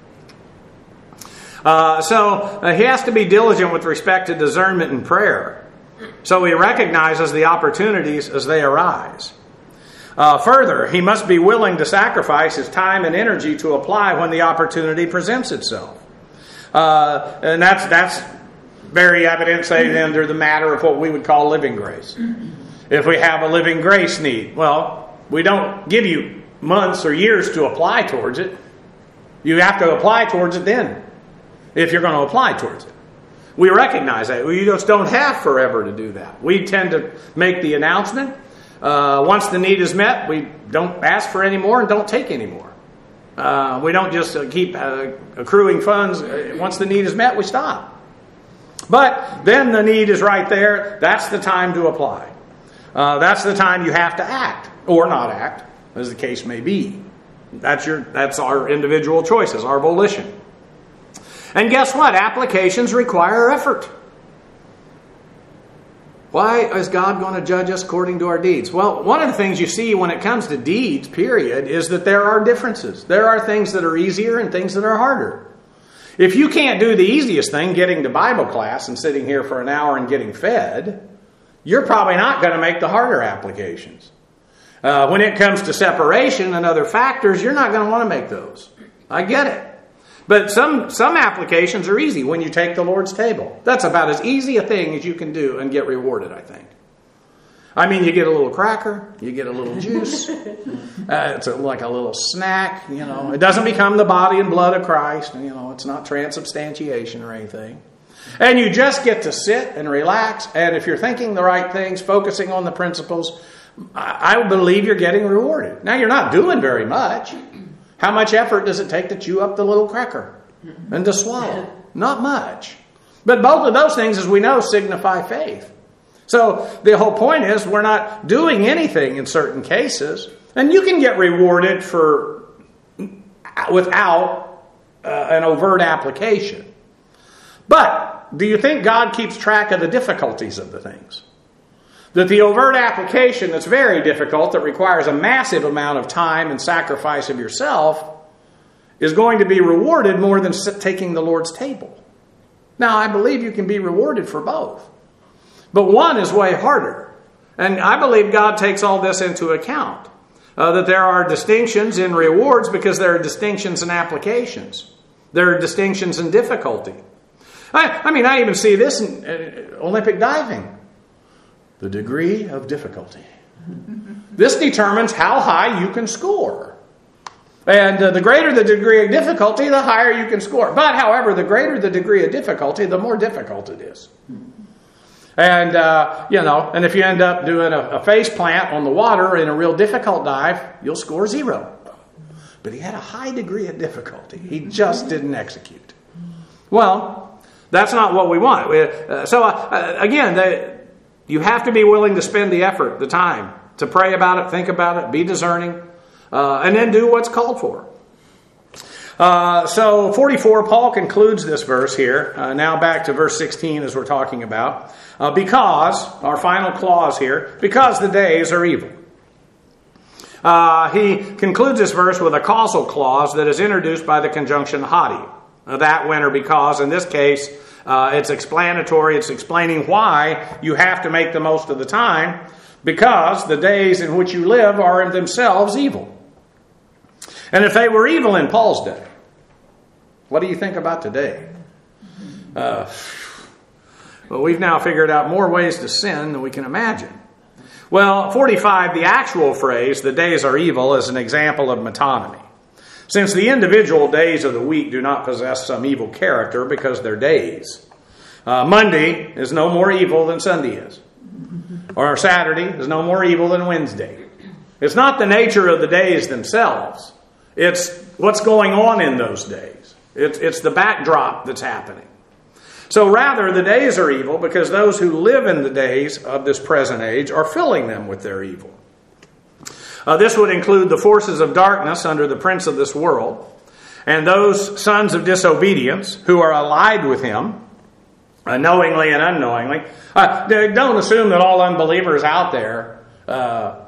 So he has to be diligent with respect to discernment and prayer. So he recognizes the opportunities as they arise. Further, he must be willing to sacrifice his time and energy to apply when the opportunity presents itself. And that's very evident, say, under the matter of what we would call living grace. If we have a living grace need, well, we don't give you months or years to apply towards it. You have to apply towards it then, if you're going to apply towards it. We recognize that. We just don't have forever to do that. We tend to make the announcement. Once the need is met, we don't ask for any more and don't take any more. We don't just keep accruing funds. Once the need is met, we stop. But then the need is right there. That's the time to apply. That's the time you have to act or not act, as the case may be. That's our individual choices, our volition. And guess what? Applications require effort. Why is God going to judge us according to our deeds? Well, one of the things you see when it comes to deeds, period, is that there are differences. There are things that are easier and things that are harder. If you can't do the easiest thing, getting to Bible class and sitting here for an hour and getting fed, you're probably not going to make the harder applications. When it comes to separation and other factors, you're not going to want to make those. I get it. But some applications are easy when you take the Lord's table. That's about as easy a thing as you can do and get rewarded, I think. I mean, you get a little cracker, you get a little juice. It's like a little snack, It doesn't become the body and blood of Christ. It's not transubstantiation or anything. And you just get to sit and relax. And if you're thinking the right things, focusing on the principles, I believe you're getting rewarded. Now, you're not doing very much. How much effort does it take to chew up the little cracker and to swallow? Not much. But both of those things, as we know, signify faith. So the whole point is we're not doing anything in certain cases. And you can get rewarded without an overt application. But do you think God keeps track of the difficulties of the things? That the overt application that's very difficult, that requires a massive amount of time and sacrifice of yourself, is going to be rewarded more than taking the Lord's table. Now, I believe you can be rewarded for both. But one is way harder. And I believe God takes all this into account. That there are distinctions in rewards because there are distinctions in applications. There are distinctions in difficulty. I even see this in Olympic diving. The degree of difficulty. This determines how high you can score. And the greater the degree of difficulty, the higher you can score. But, however, the greater the degree of difficulty, the more difficult it is. And, and if you end up doing a face plant on the water in a real difficult dive, you'll score 0. But he had a high degree of difficulty. He just didn't execute. Well, that's not what we want. Again, you have to be willing to spend the effort, the time, to pray about it, think about it, be discerning, and then do what's called for. So 44, Paul concludes this verse here. Now back to verse 16 as we're talking about. Because, our final clause here, because the days are evil. He concludes this verse with a causal clause that is introduced by the conjunction hoti. That, when, or because. In this case, it's explanatory. It's explaining why you have to make the most of the time, because the days in which you live are in themselves evil. And if they were evil in Paul's day, what do you think about today? Well, we've now figured out more ways to sin than we can imagine. Well, 45, the actual phrase, the days are evil, is an example of metonymy. Since the individual days of the week do not possess some evil character because they're days. Monday is no more evil than Sunday is. Or Saturday is no more evil than Wednesday. It's not the nature of the days themselves. It's what's going on in those days. It's the backdrop that's happening. So rather, the days are evil because those who live in the days of this present age are filling them with their evil. This would include the forces of darkness under the prince of this world, and those sons of disobedience who are allied with him, knowingly and unknowingly. Don't assume that all unbelievers out there, are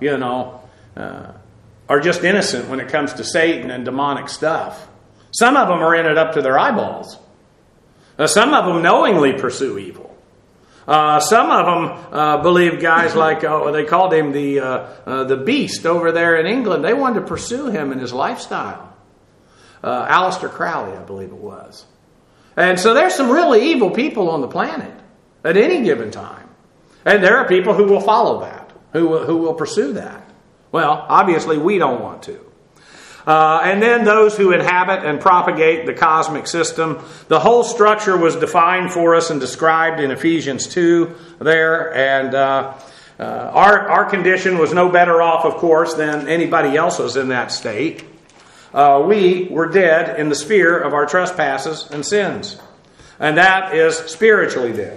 just innocent when it comes to Satan and demonic stuff. Some of them are in it up to their eyeballs. Some of them knowingly pursue evil. Some of them believe guys like, they called him the beast over there in England. They wanted to pursue him in his lifestyle. Aleister Crowley, I believe it was. And so there's some really evil people on the planet at any given time. And there are people who will follow that, who will pursue that. Well, obviously we don't want to. And then those who inhabit and propagate the cosmic system. The whole structure was defined for us and described in Ephesians 2 there. And Our condition was no better off, of course, than anybody else's in that state. We were dead in the sphere of our trespasses and sins. And that is spiritually dead.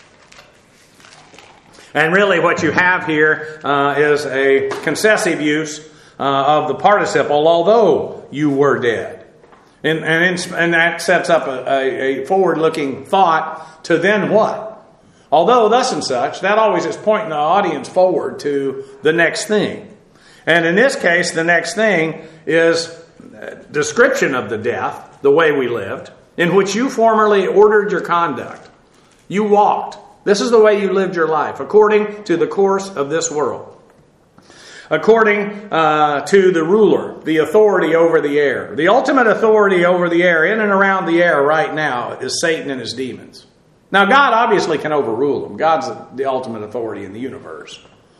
And really what you have here is a concessive use of the participle, although you were dead. And that sets up a forward-looking thought to then what? Although thus and such, that always is pointing the audience forward to the next thing. And in this case, the next thing is description of the death, the way we lived, in which you formerly ordered your conduct. You walked. This is the way you lived your life, according to the course of this world. According to the ruler, the authority over the air. The ultimate authority over the air, in and around the air right now, is Satan and his demons. Now, God obviously can overrule them. God's the ultimate authority in the universe.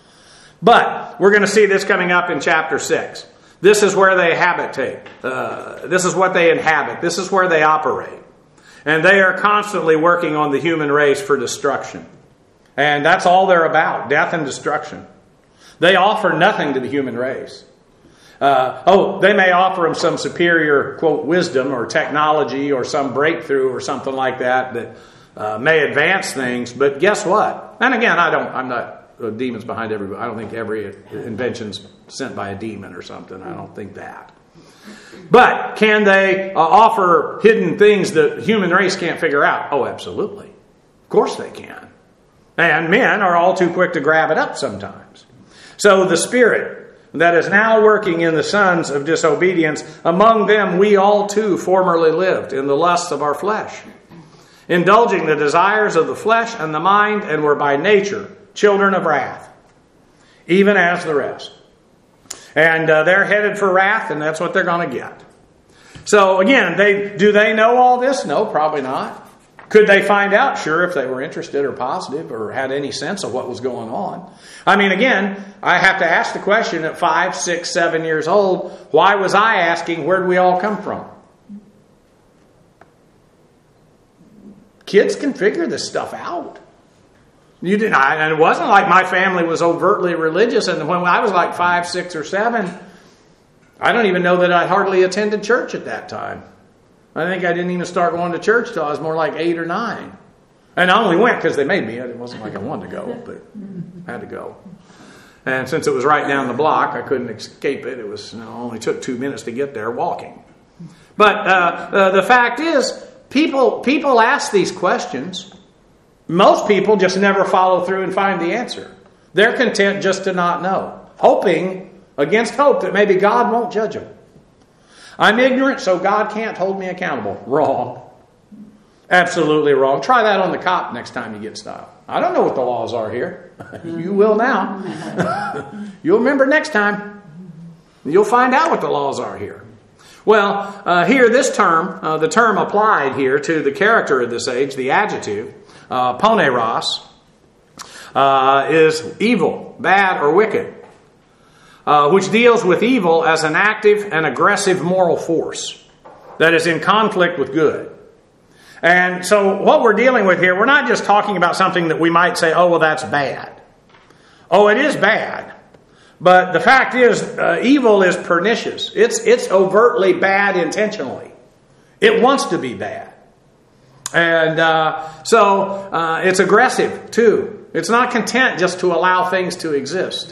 But we're going to see this coming up in chapter 6. This is where they habitate. This is what they inhabit. This is where they operate. And they are constantly working on the human race for destruction. And that's all they're about, death and destruction. They offer nothing to the human race. They may offer them some superior, quote, wisdom or technology or some breakthrough or something like that may advance things. But guess what? And again, I'm not demons behind everybody. I don't think every invention's sent by a demon or something. I don't think that. But can they offer hidden things that the human race can't figure out? Oh, absolutely. Of course they can. And men are all too quick to grab it up sometimes. So the Spirit that is now working in the sons of disobedience, among them we all too formerly lived in the lusts of our flesh, indulging the desires of the flesh and the mind, and were by nature children of wrath, even as the rest. And they're headed for wrath, and that's what they're going to get. So again, do they know all this? No, probably not. Could they find out? Sure, if they were interested or positive or had any sense of what was going on. I mean, again, I have to ask the question at 5, 6, 7 years old, why was I asking, where did we all come from? Kids can figure this stuff out. You didn't, and it wasn't like my family was overtly religious. And when I was like 5, 6, or 7, I don't even know that I hardly attended church at that time. I think I didn't even start going to church till I was more like 8 or 9. And I only went because they made me. It wasn't like I wanted to go, but I had to go. And since it was right down the block, I couldn't escape it. It only took 2 minutes to get there walking. But the fact is, people ask these questions. Most people just never follow through and find the answer. They're content just to not know, hoping against hope that maybe God won't judge them. I'm ignorant, so God can't hold me accountable. Wrong. Absolutely wrong. Try that on the cop next time you get stopped. I don't know what the laws are here. You will now. You'll remember next time. You'll find out what the laws are here. Well, here this term, the term applied here to the character of this age, the adjective, poneros, is evil, bad, or wicked, which deals with evil as an active and aggressive moral force that is in conflict with good. And so what we're dealing with here, we're not just talking about something that we might say, oh, well, that's bad. Oh, it is bad. But the fact is, evil is pernicious. It's overtly bad intentionally. It wants to be bad. And so it's aggressive, too. It's not content just to allow things to exist.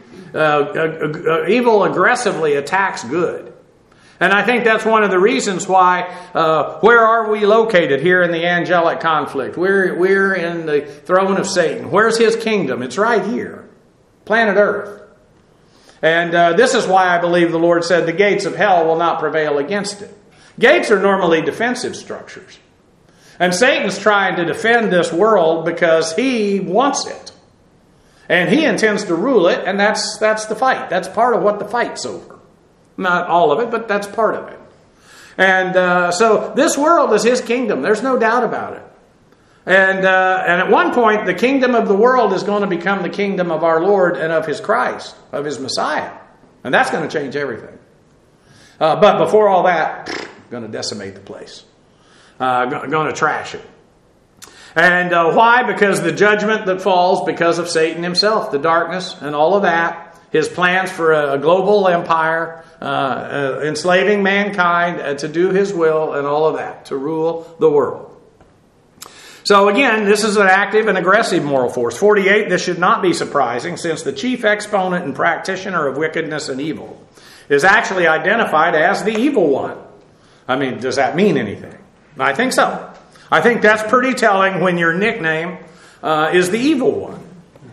Evil aggressively attacks good. And I think that's one of the reasons why, where are we located here in the angelic conflict? We're in the throne of Satan. Where's his kingdom? It's right here. Planet Earth. And this is why I believe the Lord said the gates of hell will not prevail against it. Gates are normally defensive structures. And Satan's trying to defend this world because he wants it. And he intends to rule it, and that's the fight. That's part of what the fight's over. Not all of it, but that's part of it. And so this world is his kingdom. There's no doubt about it. And at one point, the kingdom of the world is going to become the kingdom of our Lord and of his Christ, of his Messiah. And that's going to change everything. But before all that, going to decimate the place. Going to trash it. And why? Because the judgment that falls because of Satan himself, the darkness and all of that, his plans for a global empire, enslaving mankind to do his will and all of that, to rule the world. So again, this is an active and aggressive moral force. 48, this should not be surprising, since the chief exponent and practitioner of wickedness and evil is actually identified as the evil one. I mean, does that mean anything? I think so. I think that's pretty telling when your nickname is the evil one.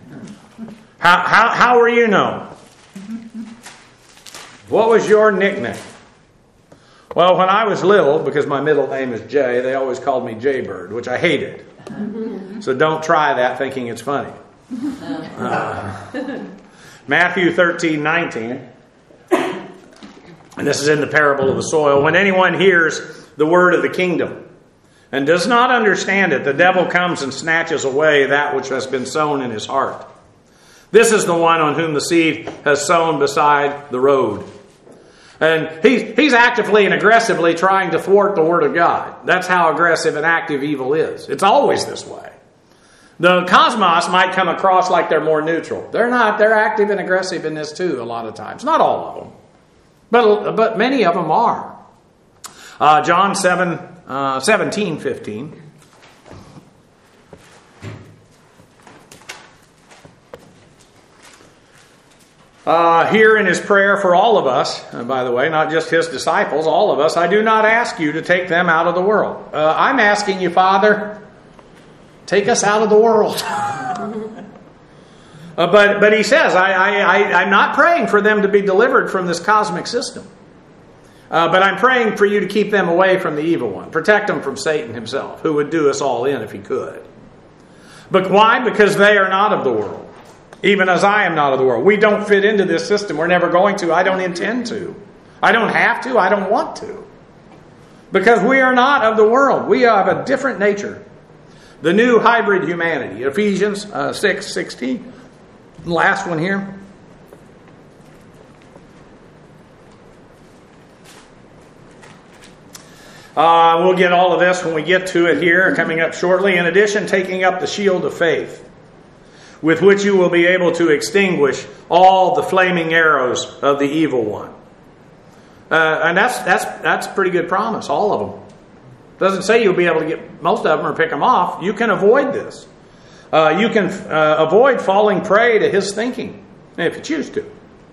How were you known? What was your nickname? Well, when I was little, because my middle name is Jay, they always called me Jaybird, which I hated. So don't try that thinking it's funny. Matthew 13:19. And this is in the parable of the soil. When anyone hears the word of the kingdom and does not understand it, the devil comes and snatches away that which has been sown in his heart. This is the one on whom the seed has sown beside the road. And he's actively and aggressively trying to thwart the word of God. That's how aggressive and active evil is. It's always this way. The cosmos might come across like they're more neutral. They're not. They're active and aggressive in this too a lot of times. Not all of them. But many of them are. John 17:15. Here in his prayer for all of us, by the way, not just his disciples, all of us, I do not ask you to take them out of the world. I'm asking you, Father, take us out of the world. But he says, I'm not praying for them to be delivered from this cosmic system. But I'm praying for you to keep them away from the evil one. Protect them from Satan himself, who would do us all in if he could. But why? Because they are not of the world. Even as I am not of the world. We don't fit into this system. We're never going to. I don't intend to. I don't have to. I don't want to. Because we are not of the world. We have a different nature. The new hybrid humanity. Ephesians 6:16. Last one here. We'll get all of this when we get to it here, coming up shortly. In addition, taking up the shield of faith, with which you will be able to extinguish all the flaming arrows of the evil one. And that's a pretty good promise, all of them. Doesn't say you'll be able to get most of them or pick them off. You can avoid this. You can avoid falling prey to his thinking, if you choose to.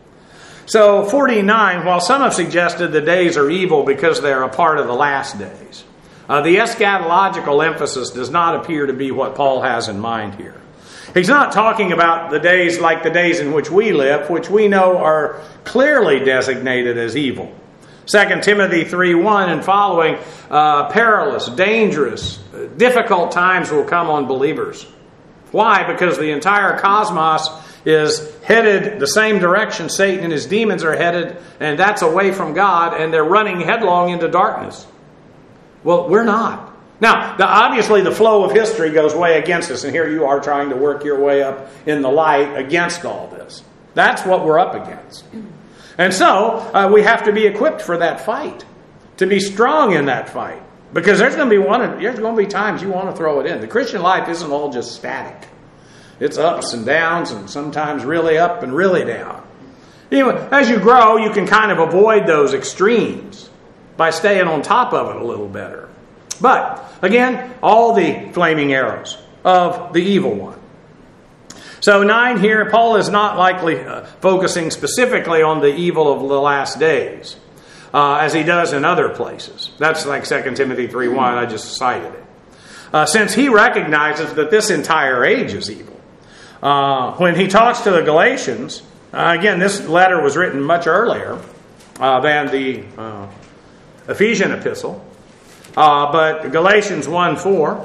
So 49, while some have suggested the days are evil because they're a part of the last days, the eschatological emphasis does not appear to be what Paul has in mind here. He's not talking about the days like the days in which we live, which we know are clearly designated as evil. 2 Timothy 3:1 and following, perilous, dangerous, difficult times will come on believers. Why? Because the entire cosmos is headed the same direction Satan and his demons are headed, and that's away from God, and they're running headlong into darkness. Well, we're not. Now, obviously the flow of history goes way against us, and here you are trying to work your way up in the light against all this. That's what we're up against. And so, we have to be equipped for that fight, to be strong in that fight. Because there's going to be times you want to throw it in. The Christian life isn't all just static. It's ups and downs, and sometimes really up and really down. As you grow, you can kind of avoid those extremes by staying on top of it a little better. But, again, all the flaming arrows of the evil one. So 9 here, Paul is not likely focusing specifically on the evil of the last days, as he does in other places. That's like 2 Timothy 3:1, I just cited it. Since he recognizes that this entire age is evil. When he talks to the Galatians, again, this letter was written much earlier than the Ephesian epistle. But Galatians 1:4,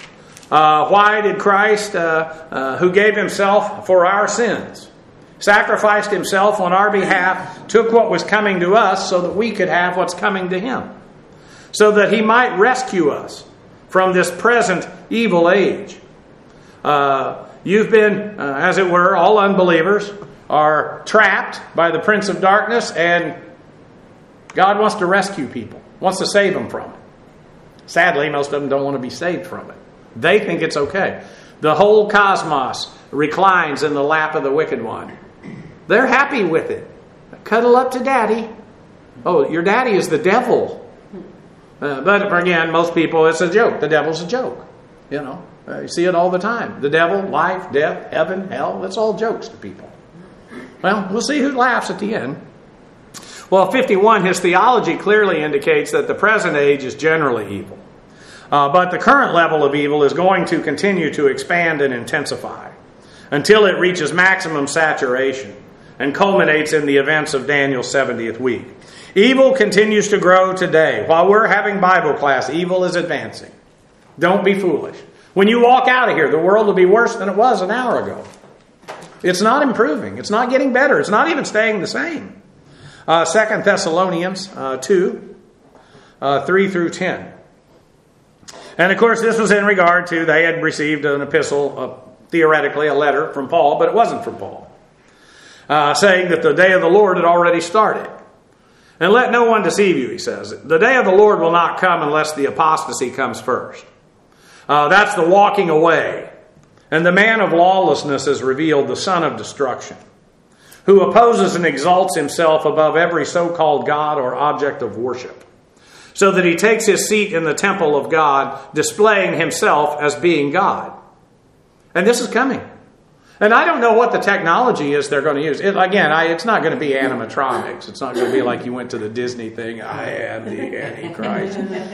why did Christ, who gave himself for our sins, sacrificed himself on our behalf, took what was coming to us so that we could have what's coming to him, so that he might rescue us from this present evil age. You've been, as it were, all unbelievers are trapped by the prince of darkness, and God wants to rescue people, wants to save them from it. Sadly, most of them don't want to be saved from it. They think it's okay. The whole cosmos reclines in the lap of the wicked one. They're happy with it. Cuddle up to daddy. Oh, your daddy is the devil. But again, most people, it's a joke. The devil's a joke. You know, you see it all the time. The devil, life, death, heaven, hell, it's all jokes to people. Well, we'll see who laughs at the end. Well, 51, his theology clearly indicates that the present age is generally evil. But the current level of evil is going to continue to expand and intensify until it reaches maximum saturation and culminates in the events of Daniel's 70th week. Evil continues to grow today. While we're having Bible class, evil is advancing. Don't be foolish. When you walk out of here, the world will be worse than it was an hour ago. It's not improving. It's not getting better. It's not even staying the same. 2 Thessalonians 2, 3 through 10. And of course, this was in regard to, they had received an epistle, theoretically a letter from Paul, but it wasn't from Paul, saying that the day of the Lord had already started. And let no one deceive you, he says. The day of the Lord will not come unless the apostasy comes first. That's the walking away. And the man of lawlessness is revealed, the son of destruction, who opposes and exalts himself above every so-called God or object of worship, so that he takes his seat in the temple of God, displaying himself as being God. And this is coming. And I don't know what the technology is they're going to use. It's not going to be animatronics. It's not going to be like you went to the Disney thing, I am the Antichrist.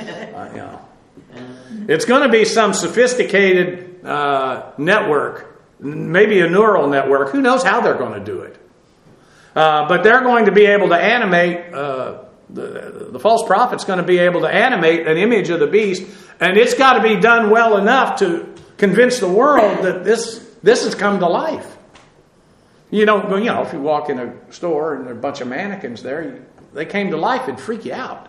It's going to be some sophisticated network, maybe a neural network. Who knows how they're going to do it? But they're going to be able to animate, the false prophet's going to be able to animate an image of the beast, and it's got to be done well enough to convince the world that this has come to life. If you walk in a store and there are a bunch of mannequins there, they came to life, it'd freak you out.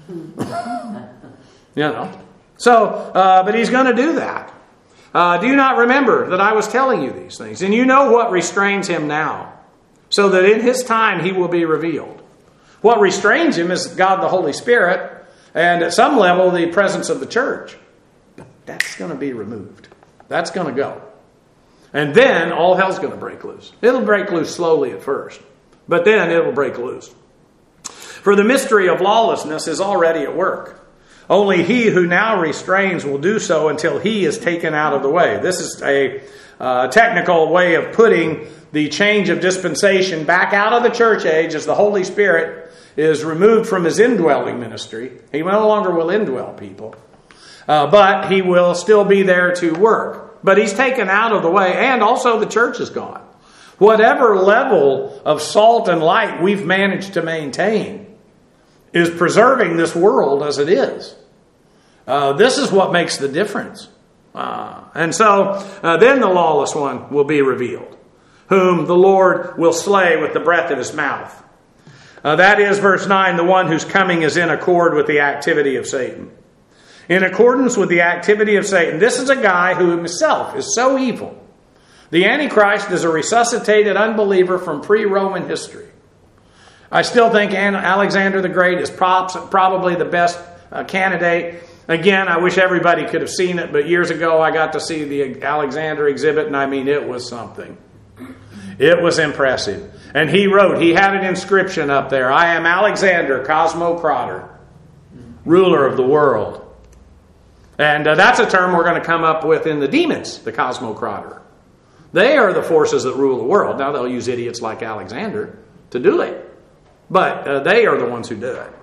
So, but he's going to do that. Do you not remember that I was telling you these things? And you know what restrains him now, so that in his time he will be revealed. What restrains him is God the Holy Spirit, and at some level the presence of the church. That's going to be removed. That's going to go. And then all hell's going to break loose. It'll break loose slowly at first, but then it'll break loose. For the mystery of lawlessness is already at work. Only he who now restrains will do so until he is taken out of the way. This is a technical way of putting the change of dispensation back out of the church age as the Holy Spirit is removed from his indwelling ministry. He no longer will indwell people, but he will still be there to work. But he's taken out of the way, and also the church is gone. Whatever level of salt and light we've managed to maintain is preserving this world as it is. This is what makes the difference. And so then the lawless one will be revealed, whom the Lord will slay with the breath of his mouth. That is, verse 9, the one whose coming is in accord with the activity of Satan. In accordance with the activity of Satan. This is a guy who himself is so evil. The Antichrist is a resuscitated unbeliever from pre-Roman history. I still think Alexander the Great is probably the best candidate. Again, I wish everybody could have seen it, but years ago I got to see the Alexander exhibit, and I mean, it was something. It was impressive. And he had an inscription up there, I am Alexander Cosmocrator, ruler of the world. And that's a term we're going to come up with in the demons, the Cosmocrator. They are the forces that rule the world. Now they'll use idiots like Alexander to do it. But they are the ones who do it.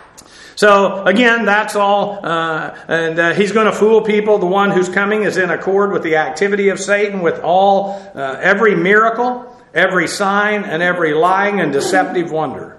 So again, that's all. And he's going to fool people. The one who's coming is in accord with the activity of Satan, with all, every miracle, every sign, and every lying and deceptive wonder.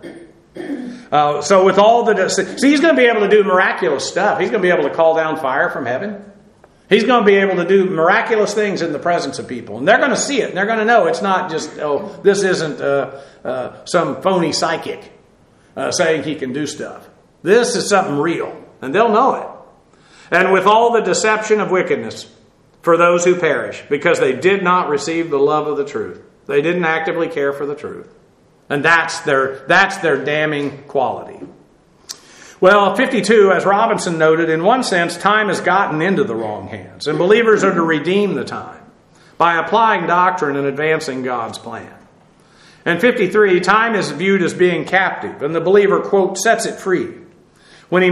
So with all he's going to be able to do miraculous stuff. He's going to be able to call down fire from heaven. He's going to be able to do miraculous things in the presence of people. And they're going to see it. And they're going to know it's not just, this isn't some phony psychic saying he can do stuff. This is something real. And they'll know it. And with all the deception of wickedness for those who perish, because they did not receive the love of the truth. They didn't actively care for the truth. And that's their damning quality. Well, 52, as Robinson noted, in one sense, time has gotten into the wrong hands, and believers are to redeem the time by applying doctrine and advancing God's plan. And 53, time is viewed as being captive, and the believer, quote, sets it free when he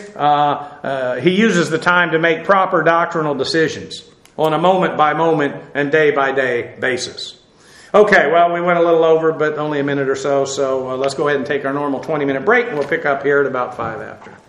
uses the time to make proper doctrinal decisions on a moment-by-moment and day-by-day basis. Okay, well, we went a little over, but only a minute or so let's go ahead and take our normal 20-minute break, and we'll pick up here at about 5 after.